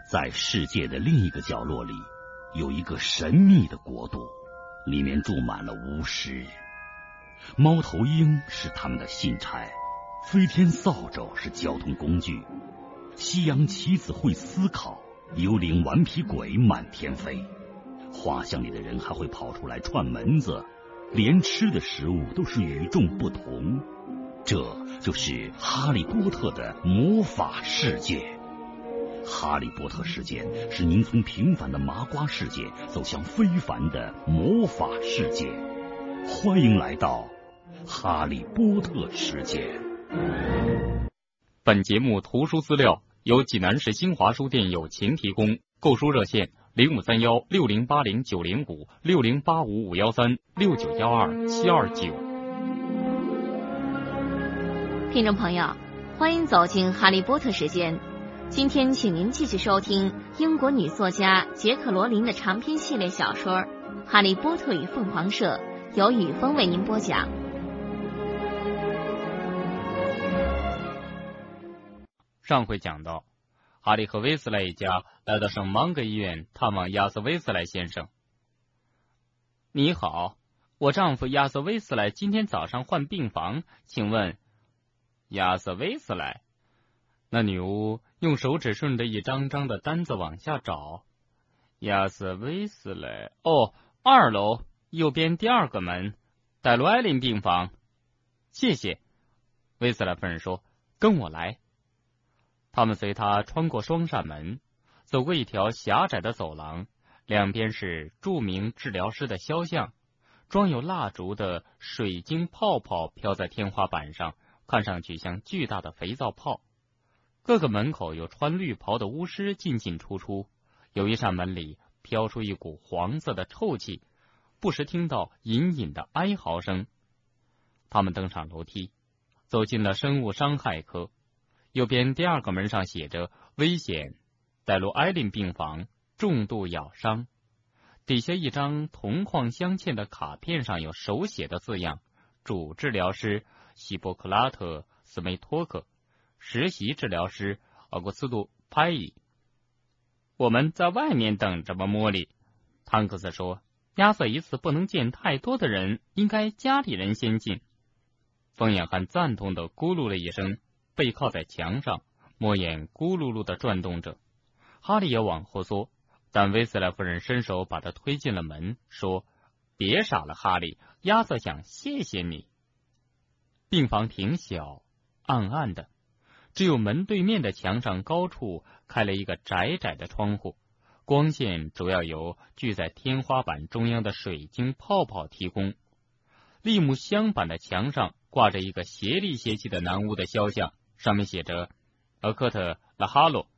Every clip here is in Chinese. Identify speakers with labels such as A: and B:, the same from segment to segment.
A: 在世界的另一个角落里，有一个神秘的国度，里面住满了巫师。猫头鹰是他们的信差，飞天扫帚是交通工具，西洋棋子会思考，幽灵顽皮鬼满天飞。画像里的人还会跑出来串门子，连吃的食物都是与众不同。这就是哈利波特的魔法世界。哈利波特事件是您从平凡的麻瓜世界走向非凡的魔法世界。欢迎来到哈利波特世界。
B: 本节目图书资料由济南市新华书店友情提供，购书热线05316080-905 60855136912-729。
C: 听众朋友，欢迎走进哈利波特时间。今天请您继续收听英国女作家杰克·罗琳的长篇系列小说《哈利波特与凤凰社》，由雨峰为您播讲。
B: 上回讲到，哈利和威斯莱一家来到圣芒格医院探望亚瑟·威斯莱先生。你好，我丈夫亚瑟·威斯莱今天早上换病房，请问亚瑟·威斯莱？那女巫用手指顺着一张张的单子往下找。亚瑟·威斯莱，哦，2楼右边第2个门，戴罗埃琳病房。谢谢，威斯莱夫人说，跟我来。他们随他穿过双扇门，走过一条狭窄的走廊，两边是著名治疗师的肖像，装有蜡烛的水晶泡泡飘在天花板上，看上去像巨大的肥皂泡。各个门口有穿绿袍的巫师进进出出，有一扇门里飘出一股黄色的臭气，不时听到隐隐的哀嚎声。他们登上楼梯，走进了生物伤害科。右边第2个门上写着危险，戴罗埃琳病房，重度咬伤。底下一张铜框镶嵌的卡片上有手写的字样，主治疗师希波克拉特·斯梅托克，实习治疗师奥古斯都·派伊。我们在外面等着吧，莫莉。汤克斯说，亚瑟一次不能见太多的人，应该家里人先进。风眼汉赞同的咕噜了一声，背靠在墙上，摸眼咕噜噜地转动着。哈利也往后缩，但威斯莱夫人伸手把他推进了门，说，别傻了，哈利，亚瑟想谢谢你。病房挺小，暗暗的，只有门对面的墙上高处开了一个窄窄的窗户，光线主要由聚在天花板中央的水晶泡泡提供。立木镶板的墙上挂着一个斜立斜气的男巫的肖像，上面写着厄克特·拉哈洛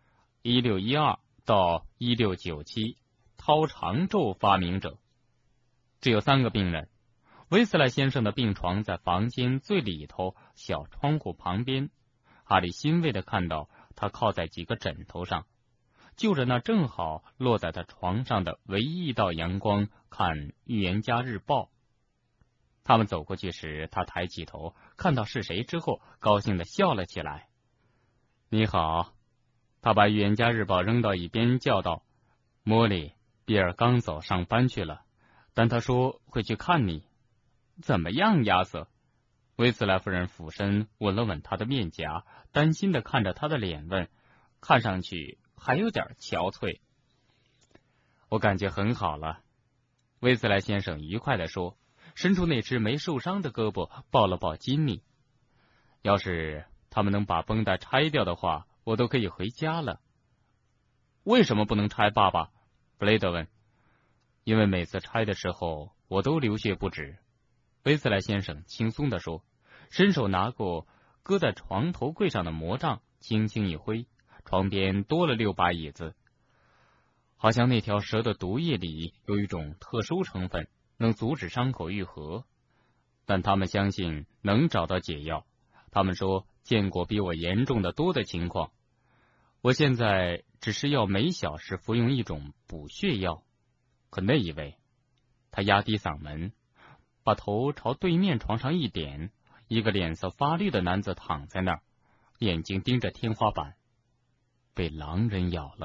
B: 1612到1697，掏肠咒发明者。只有3个病人。威斯莱先生的病床在房间最里头小窗户旁边，哈利欣慰地看到他靠在几个枕头上，就着那正好落在他床上的唯一一道阳光看《预言家日报》。他们走过去时，他抬起头看到是谁之后，高兴地笑了起来。你好。他把《预言家日报》扔到一边，叫道，莫莉，比尔刚走上班去了，但他说会去看你。怎么样，亚瑟？威斯莱夫人俯身吻了吻他的面颊，担心地看着他的脸问，看上去还有点憔悴。我感觉很好了，威斯莱先生愉快地说，伸出那只没受伤的胳膊抱了抱金妮。要是他们能把绷带拆掉的话，我都可以回家了。为什么不能拆，爸爸？布雷德问。因为每次拆的时候我都流血不止，威斯莱先生轻松地说，伸手拿过搁在床头柜上的魔杖，轻轻一挥，床边多了6把椅子。好像那条蛇的毒液里有一种特殊成分，能阻止伤口愈合，但他们相信能找到解药。他们说见过比我严重的多的情况。我现在只是要每小时服用一种补血药。可那一位，他压低嗓门，把头朝对面床上一点，一个脸色发绿的男子躺在那儿，眼睛盯着天花板。被狼人咬了，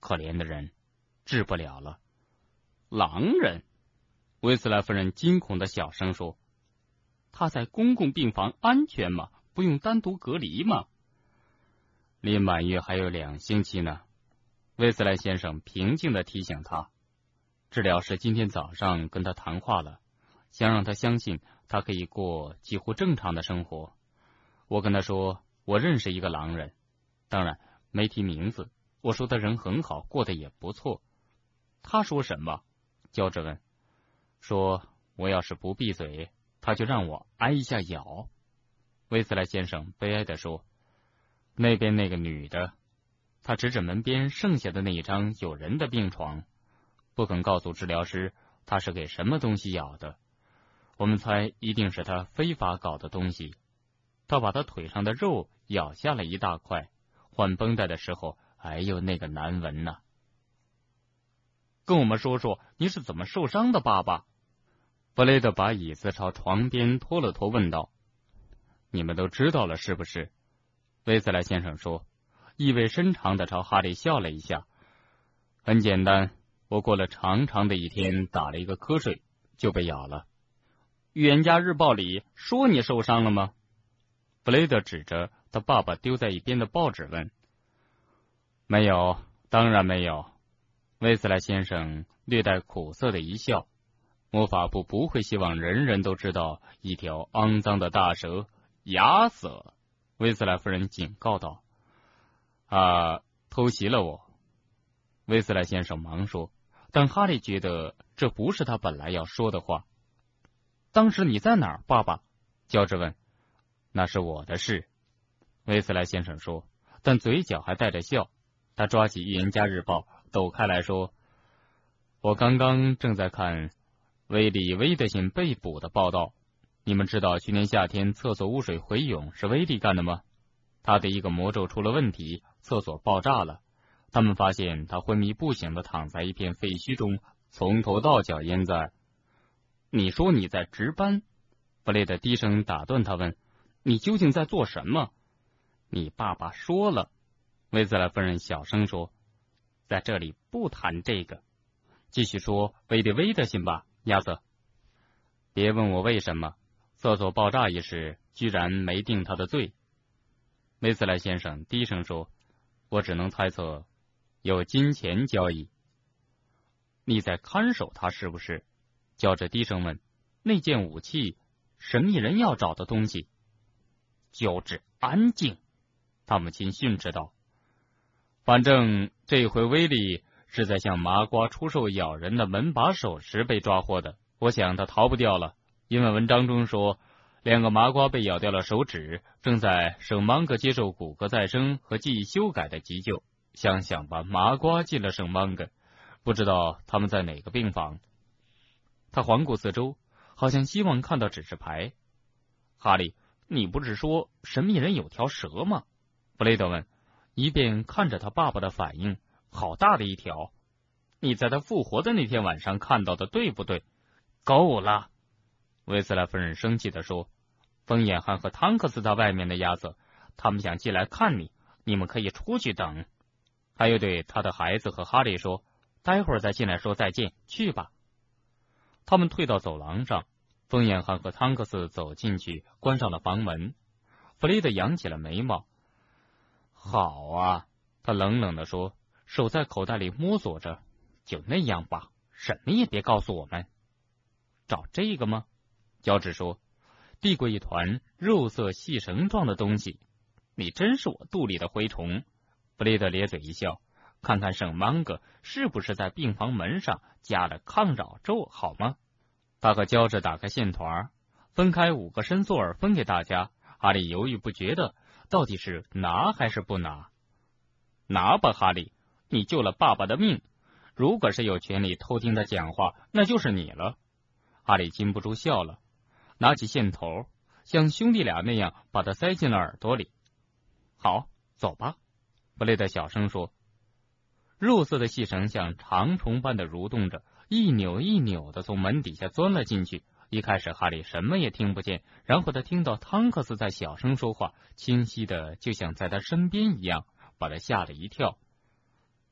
B: 可怜的人，治不了了。狼人？威斯莱夫人惊恐的小声说：“他在公共病房安全吗？不用单独隔离吗？”离满月还有2星期呢，威斯莱先生平静地提醒他。治疗师今天早上跟他谈话了，想让他相信他可以过几乎正常的生活。我跟他说，我认识一个狼人，当然没提名字。我说他人很好，过得也不错。他说什么？乔治问。说我要是不闭嘴，他就让我挨一下咬。威斯莱先生悲哀地说。那边那个女的，他指着门边剩下的那一张有人的病床，不肯告诉治疗师他是给什么东西咬的。我们猜一定是他非法搞的东西。他把他腿上的肉咬下了一大块，换绷带的时候，哎呦，那个难闻呐！跟我们说说你是怎么受伤的，爸爸。布雷德把椅子朝床边拖了拖，问道：“你们都知道了是不是？”威斯莱先生说，意味深长地朝哈利笑了一下。很简单，我过了长长的一天，打了一个瞌睡，就被咬了。预言家日报里说你受伤了吗？布雷德指着他爸爸丢在一边的报纸问。没有，当然没有。威斯莱先生略带苦涩的一笑。魔法部不会希望人人都知道一条肮脏的大蛇牙死。威斯莱夫人警告道：“偷袭了我。”威斯莱先生忙说，但哈利觉得这不是他本来要说的话。当时你在哪儿，爸爸？乔治问。那是我的事，威斯莱先生说，但嘴角还带着笑。他抓起《预言家日报》抖开来说：“我刚刚正在看威利·威德逊被捕的报道。你们知道去年夏天厕所污水回涌是威利干的吗？他的一个魔咒出了问题，厕所爆炸了。他们发现他昏迷不醒的躺在一片废墟中，从头到脚淹在……你说你在值班？”布雷德低声打断他问：“你究竟在做什么？”你爸爸说了，威斯莱夫人小声说，在这里不谈这个。继续说威利·威德逊吧，亚瑟。别问我为什么，厕所爆炸一事居然没定他的罪。威斯莱先生低声说，我只能猜测有金钱交易。你在看守他是不是？乔治低声问。那件武器，神秘人要找的东西。乔治安静，他母亲训斥道。反正这回威利是在向麻瓜出售咬人的门把手时被抓获的。我想他逃不掉了，因为文章中说2个麻瓜被咬掉了手指，正在圣芒格接受骨骼再生和记忆修改的急救。想想吧，麻瓜进了圣芒格，不知道他们在哪个病房。他环顾四周，好像希望看到指示牌。哈利，你不是说神秘人有条蛇吗？布雷德问，一边看着他爸爸的反应。好大的一条！你在他复活的那天晚上看到的，对不对？够了！威斯莱夫人生气地说。风眼汉和汤克斯在外面的亚瑟，他们想进来看你，你们可以出去等。他又对他的孩子和哈利说，待会儿再进来说再见，去吧。他们退到走廊上，风眼汉和汤克斯走进去，关上了房门。弗雷德扬起了眉毛。好啊，他冷冷地说，手在口袋里摸索着。就那样吧，什么也别告诉我们。找这个吗？乔治说，递过一团肉色细绳状的东西。你真是我肚里的蛔虫。弗雷德咧嘴一笑，看看圣芒格是不是在病房门上加了抗扰咒，好吗？他和乔治打开线团，分开5个申索尔分给大家。哈利犹豫不决的，到底是拿还是不拿？拿吧，哈利，你救了爸爸的命。如果是有权利偷听他讲话，那就是你了。哈利禁不住笑了，拿起线头，像兄弟俩那样把它塞进了耳朵里。好，走吧，布雷德小声说。肉色的细绳像长虫般的蠕动着，一扭一扭的从门底下钻了进去。一开始哈利什么也听不见，然后他听到汤克斯在小声说话，清晰的就像在他身边一样，把他吓了一跳。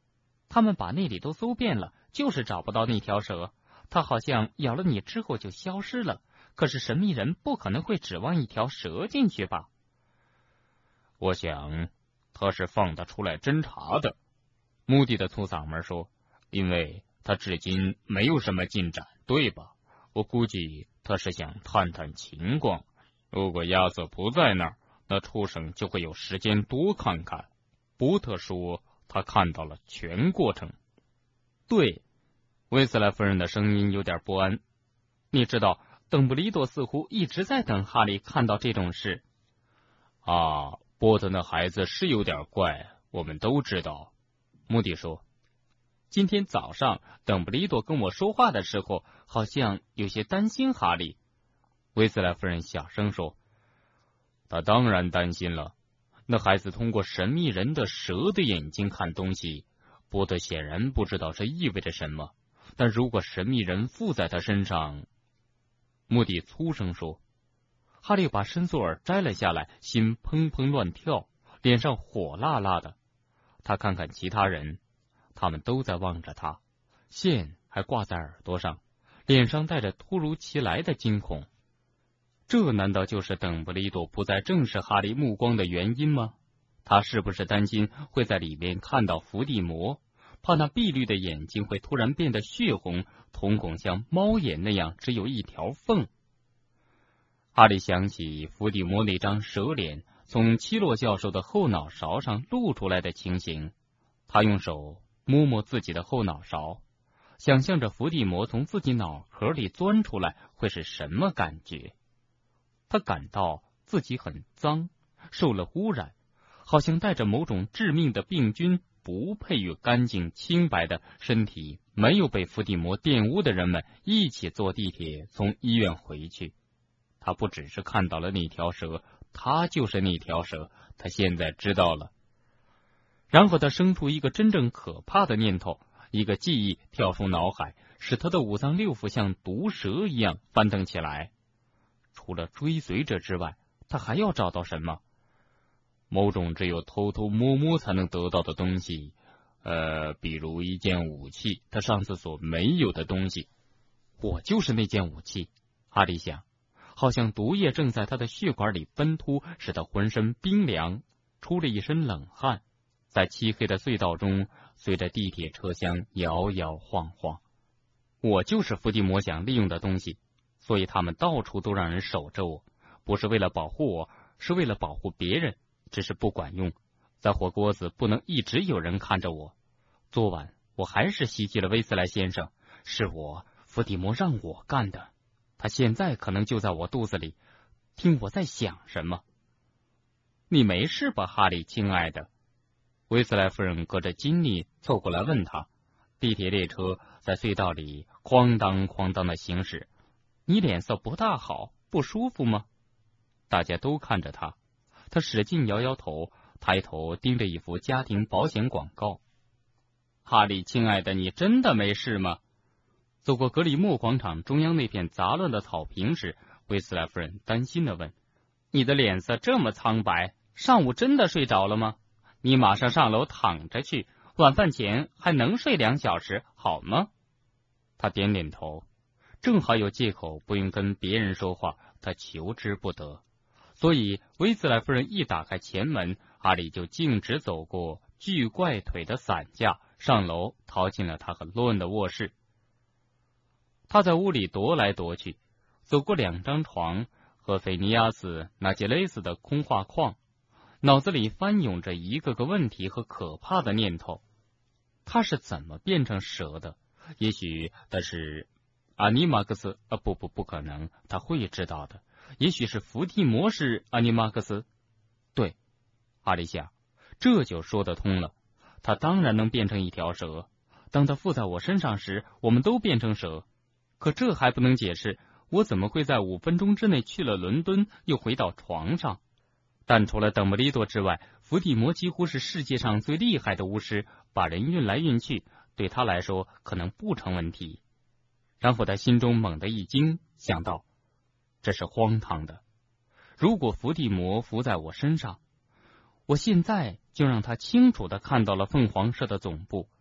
B: 他们把那里都搜遍了，就是找不到那条蛇。它好像咬了你之后就消失了。可是神秘人不可能会指望一条蛇进去吧？
D: 我想他是放他出来侦查的。穆迪的粗嗓门说，因为他至今没有什么进展，对吧？我估计他是想探探情况。如果亚瑟不在那儿，那畜生就会有时间多看看。波特说他看到了全过程。
B: 对，威斯莱夫人的声音有点不安。你知道，邓布利多似乎一直在等哈利看到这种事。
D: 啊，波特那孩子是有点怪，我们都知道。穆迪说，
B: 今天早上邓布利多跟我说话的时候，好像有些担心哈利。威斯莱夫人小声说，
D: 他当然担心了。那孩子通过神秘人的蛇的眼睛看东西，波特显然不知道这意味着什么。但如果神秘人附在他身上，
B: 穆迪粗声说。哈利把伸缩耳摘了下来，心砰砰乱跳，脸上火辣辣的。他看看其他人，他们都在望着他，线还挂在耳朵上，脸上带着突如其来的惊恐。这难道就是邓布利多不再正视哈利目光的原因吗？他是不是担心会在里面看到伏地魔，怕那碧绿的眼睛会突然变得血红，瞳孔像猫眼那样只有一条缝？哈利想起伏地魔那张蛇脸从七洛教授的后脑勺上露出来的情形，他用手摸摸自己的后脑勺，想象着伏地魔从自己脑壳里钻出来会是什么感觉。他感到自己很脏，受了污染，好像带着某种致命的病菌，不配与干净清白的身体没有被伏地魔玷污的人们一起坐地铁从医院回去。他不只是看到了那条蛇，他就是那条蛇，他现在知道了。然后他生出一个真正可怕的念头，一个记忆跳出脑海，使他的五脏六腑像毒蛇一样翻腾起来。除了追随者之外，他还要找到什么？某种只有偷偷摸摸才能得到的东西，比如一件武器，他上次所没有的东西。我就是那件武器，哈利想，好像毒液正在他的血管里奔突，使他浑身冰凉，出了一身冷汗，在漆黑的隧道中随着地铁车厢摇摇晃晃。我就是伏地魔想利用的东西，所以他们到处都让人守着我，不是为了保护我，是为了保护别人，只是不管用。在火锅子不能一直有人看着我。昨晚我还是袭击了威斯莱先生，是我，伏地魔让我干的。他现在可能就在我肚子里，听我在想什么。你没事吧，哈利亲爱的？威斯莱夫人隔着金妮凑过来问他。地铁列车在隧道里哐当哐当的行驶，你脸色不大好，不舒服吗？大家都看着他，他使劲摇摇头，抬头盯着一幅家庭保险广告。哈利亲爱的，你真的没事吗？走过格里莫广场中央那片杂乱的草坪时，威斯莱夫人担心地问，你的脸色这么苍白，上午真的睡着了吗？你马上上楼躺着去，晚饭前还能睡2小时，好吗？他点点头，正好有借口不用跟别人说话，他求之不得。所以威斯莱夫人一打开前门，哈利就径直走过巨怪腿的伞架，上楼逃进了他和罗恩的卧室。他在屋里踱来踱去，走过2张床和菲尼亚斯·纳杰雷斯的空画框，脑子里翻涌着一个个问题和可怕的念头。他是怎么变成蛇的？也许他是阿尼玛克斯，不可能，他会知道的。也许是伏地魔是阿尼玛克斯。对，哈利想，这就说得通了。他当然能变成一条蛇。当他附在我身上时，我们都变成蛇。可这还不能解释我怎么会在5分钟之内去了伦敦，又回到床上。但除了邓布利多之外，伏地魔几乎是世界上最厉害的巫师，把人运来运去，对他来说可能不成问题。然后他心中猛地一惊，想到这是荒唐的。如果伏地魔伏在我身上，我现在就让他清楚地看到了凤凰社的总部，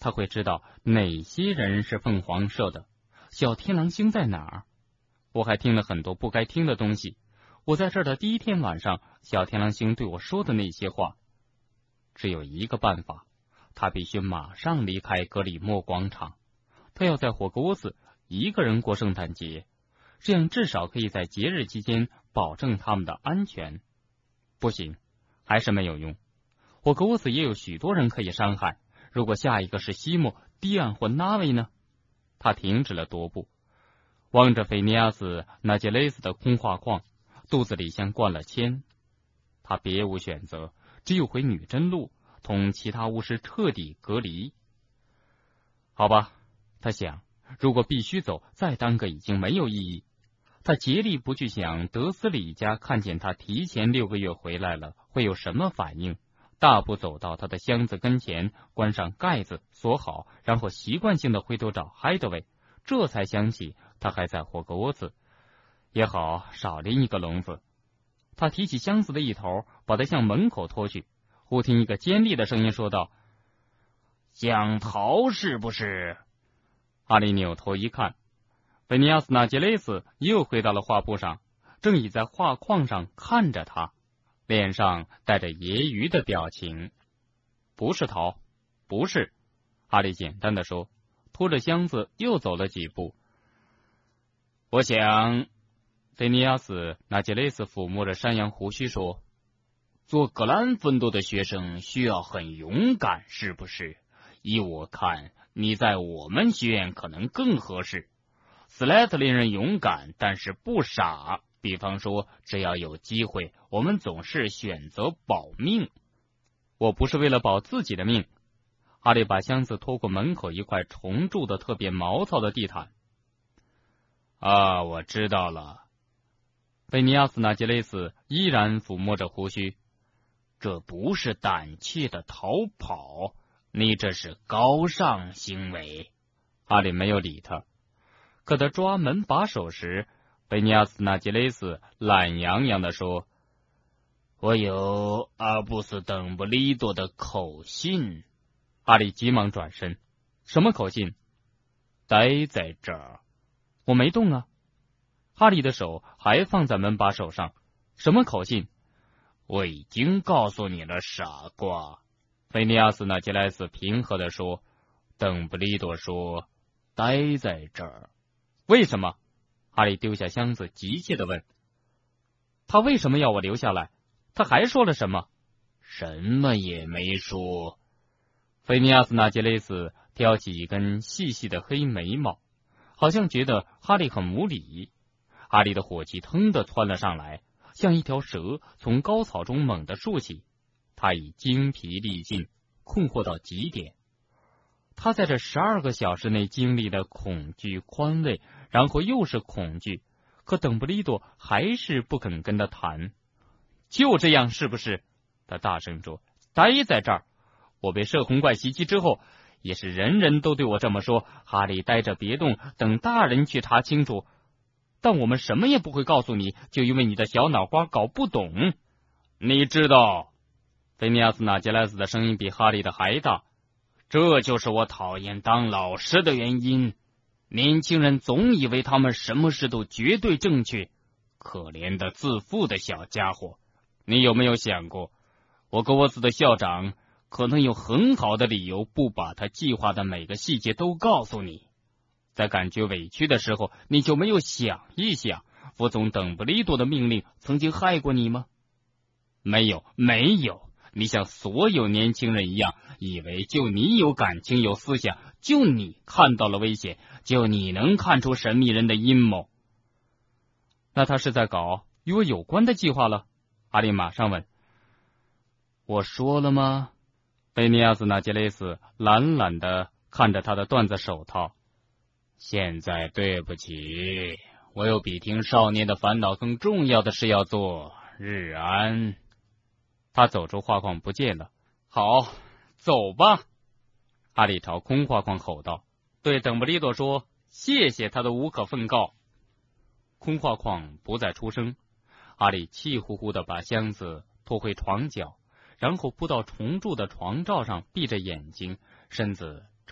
B: 他会知道哪些人是凤凰社的，小天狼星在哪儿。我还听了很多不该听的东西。我在这儿的第一天晚上，小天狼星对我说的那些话，只有一个办法，他必须马上离开格里莫广场。他要在霍格沃茨一个人过圣诞节，这样至少可以在节日期间保证他们的安全。不行，还是没有用。霍格沃茨也有许多人可以伤害，如果下一个是西莫、蒂安或纳维呢？他停止了踱步，望着菲尼亚斯·纳杰雷斯的空画框，肚子里像灌了铅。他别无选择，只有回女真路，同其他巫师彻底隔离。好吧，他想，如果必须走，再耽搁已经没有意义。他竭力不去想德斯里家看见他提前6个月回来了会有什么反应，大步走到他的箱子跟前，关上盖子，锁好，然后习惯性的回头找海德维，这才想起他还在霍格沃茨。也好，少拎一个笼子。他提起箱子的一头，把它向门口拖去。忽听一个尖利的声音说道：“想逃是不是？”哈利扭头一看，菲尼亚斯·纳杰雷斯又回到了画布上，正倚在画框上看着他，脸上带着揶揄的表情。“不是逃，不是。”哈利简单的说，拖着箱子又走了几步。“我想。”菲尼亚斯·纳杰雷斯抚摸着山羊胡须说，“做格兰芬多的学生需要很勇敢，是不是？依我看，你在我们学院可能更合适。斯莱特林人勇敢，但是不傻。比方说，只要有机会，我们总是选择保命。我不是为了保自己的命。”哈利把箱子拖过门口一块重铸的特别毛糙的地毯。“啊，我知道了。”菲尼亚斯·纳杰雷斯依然抚摸着胡须。“这不是胆怯的逃跑，你这是高尚行为。”哈利没有理他。可他抓门把手时，菲尼亚斯·纳杰雷斯懒洋洋地说：“我有阿布斯·邓布利多的口信。”哈利急忙转身：“什么口信？”“待在这儿。”“我没动啊。”哈利的手还放在门把手上。“什么口信？”“我已经告诉你了，傻瓜。”菲尼亚斯·纳杰莱斯平和地说。邓布利多说：“待在这儿。”“为什么？”哈利丢下箱子，急切地问。“他为什么要我留下来？他还说了什么？”“什么也没说。”菲尼亚斯·纳杰雷斯挑起一根细细的黑眉毛，好像觉得哈利很无理。哈利的火气腾地窜了上来，像一条蛇从高草中猛地竖起。他已精疲力尽，困惑到极点。他在这12个小时内经历了恐惧、宽慰，然后又是恐惧，可邓布利多还是不肯跟他谈。“就这样是不是？”他大声说，“待在这儿。我被摄红怪袭击之后，也是人人都对我这么说。哈利，待着别动，等大人去查清楚。但我们什么也不会告诉你，就因为你的小脑瓜搞不懂。你知道。”菲尼亚斯·纳杰莱斯的声音比哈利的还大。“这就是我讨厌当老师的原因。年轻人总以为他们什么事都绝对正确。可怜的自负的小家伙，你有没有想过，霍格沃茨的校长可能有很好的理由不把他计划的每个细节都告诉你？在感觉委屈的时候，你就没有想一想，服从邓布利多的命令曾经害过你吗？没有，没有。你像所有年轻人一样，以为就你有感情有思想，就你看到了危险，就你能看出神秘人的阴谋。”“那他是在搞与我有关的计划了？”哈利马上问。“我说了吗？”菲尼亚斯·纳杰雷斯懒懒地看着他的缎子手套。“现在对不起，我有比听少年的烦恼更重要的事要做。日安。”他走出画框不见了。“好，走吧。”哈利朝空画框吼道，对邓布利多说：“谢谢他的无可奉告。”空画框不再出声。哈利气呼呼地把箱子拖回床角，然后扑到重铸的床罩上，闭着眼睛，身子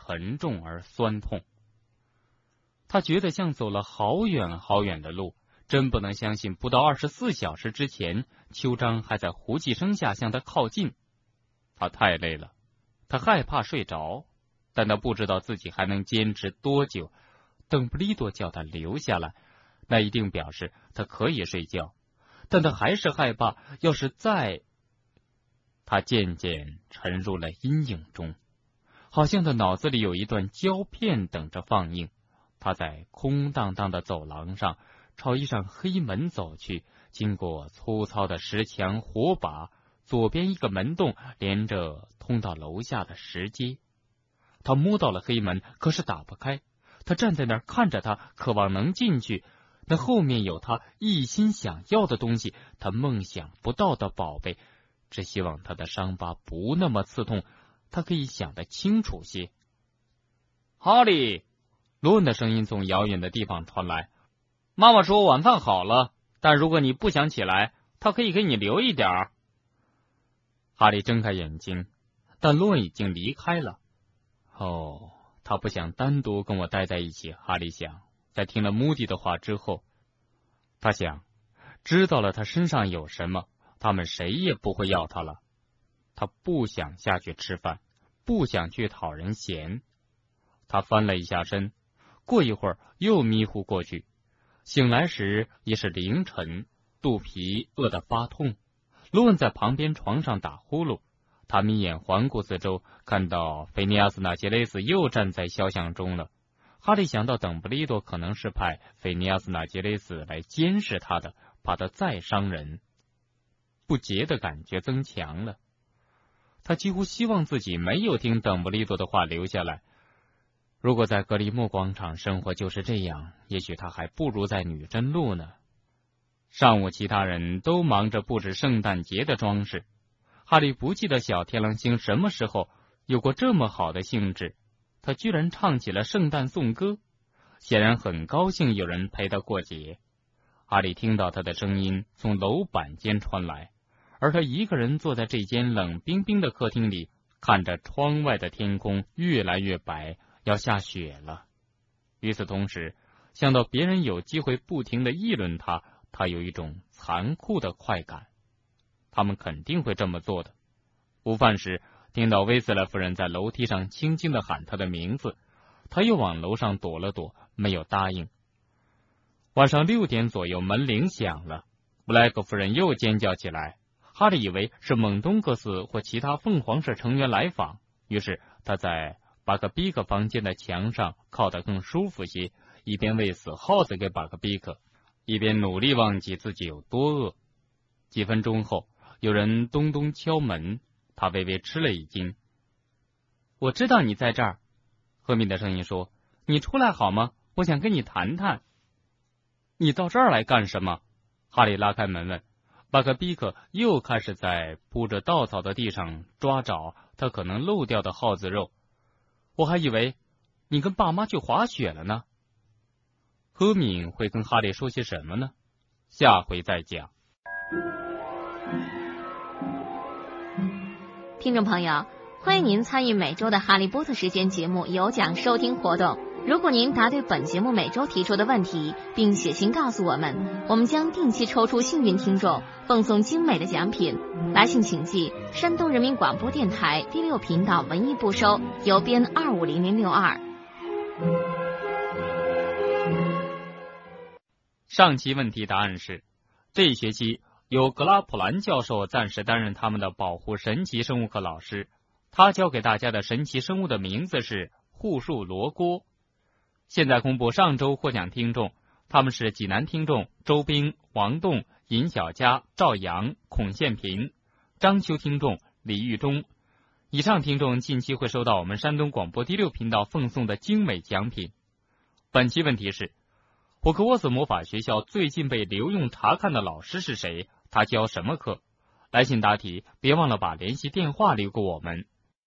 B: 沉重而酸痛。他觉得像走了好远好远的路，真不能相信不到24小时之前，邱章还在胡寄生下向他靠近。他太累了，他害怕睡着，但他不知道自己还能坚持多久。邓布利多叫他留下来，那一定表示他可以睡觉，但他还是害怕，要是他渐渐沉入了阴影中，好像他脑子里有一段胶片等着放映。他在空荡荡的走廊上朝一扇黑门走去，经过粗糙的石墙火把，左边一个门洞连着通到楼下的石阶。他摸到了黑门，可是打不开。他站在那儿看着他，渴望能进去。那后面有他一心想要的东西，他梦想不到的宝贝。只希望他的伤疤不那么刺痛，他可以想得清楚些。哈利，罗恩的声音从遥远的地方传来。妈妈说晚饭好了，但如果你不想起来，她可以给你留一点儿。哈利睁开眼睛，但罗恩已经离开了。他不想单独跟我待在一起，哈利想。在听了穆迪的话之后，他想，知道了他身上有什么，他们谁也不会要他了。他不想下去吃饭，不想去讨人嫌。他翻了一下身，过一会儿又迷糊过去。醒来时已是凌晨，肚皮饿得发痛。罗恩在旁边床上打呼噜。他眯眼环顾四周，看到菲尼亚斯·纳杰雷斯又站在肖像中了。哈利想到邓布利多可能是派菲尼亚斯·纳杰雷斯来监视他的，怕他再伤人。不洁的感觉增强了。他几乎希望自己没有听邓布利多的话留下来。如果在格里莫广场生活就是这样，也许他还不如在女真路呢。上午其他人都忙着布置圣诞节的装饰。哈利不记得小天狼星什么时候有过这么好的兴致，他居然唱起了圣诞颂歌，显然很高兴有人陪他过节。哈利听到他的声音从楼板间传来，而他一个人坐在这间冷冰冰的客厅里，看着窗外的天空越来越白，要下雪了。与此同时，想到别人有机会不停地议论他，他有一种残酷的快感。他们肯定会这么做的。午饭时，听到威斯莱夫人在楼梯上轻轻地喊他的名字，他又往楼上躲了躲，没有答应。晚上6点左右，门铃响了，布莱克夫人又尖叫起来。哈利以为是蒙东格斯或其他凤凰社成员来访，于是他在巴克比克房间的墙上靠得更舒服些，一边喂死耗子给巴克比克，一边努力忘记自己有多饿。几分钟后，有人咚咚敲门，他微微吃了一惊。我知道你在这儿，赫敏的声音说，你出来好吗？我想跟你谈谈。你到这儿来干什么？哈利拉开门问。巴克比克又开始在铺着稻草的地上抓找他可能漏掉的耗子肉。我还以为你跟爸妈去滑雪了呢。赫敏会跟哈利说些什么呢？下回再讲。
C: 听众朋友，欢迎您参与每周的哈利波特时间节目有奖收听活动。如果您答对本节目每周提出的问题，并写信告诉我们，我们将定期抽出幸运听众，奉送精美的奖品。来信请寄山东人民广播电台第6频道文艺部收，邮编250062。
B: 上期问题答案是，这一学期由格拉普兰教授暂时担任他们的保护神奇生物课老师，他教给大家的神奇生物的名字是护树罗锅。现在公布上周获奖听众，他们是济南听众周兵、王栋、尹小佳、赵阳、孔宪平，章丘听众李玉忠。以上听众近期会收到我们山东广播第6频道奉送的精美奖品。本期问题是，霍格沃茨魔法学校最近被留用查看的老师是谁？他教什么课？来信答题，别忘了把联系电话留给我们。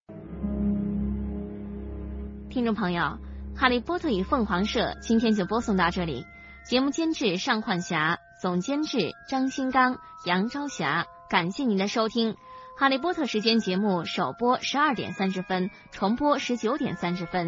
C: 听众朋友，哈利波特与凤凰社今天就播送到这里。节目监制尚焕霞，总监制张新刚、杨朝霞。感谢您的收听。 哈利波特时间节目首播12点30分，重播19点30分。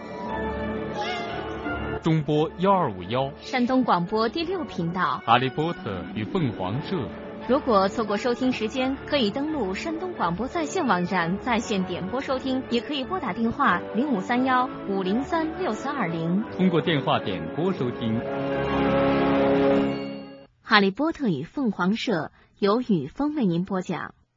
D: 中波1251，
C: 山东广播第6频道，
D: 哈利波特与凤凰社。
C: 如果错过收听时间，可以登录山东广播在线网站在线点播收听，也可以拨打电话0531-503-6420，
D: 通过电话点播收听。
C: 哈利波特与凤凰社由雨峰为您播讲。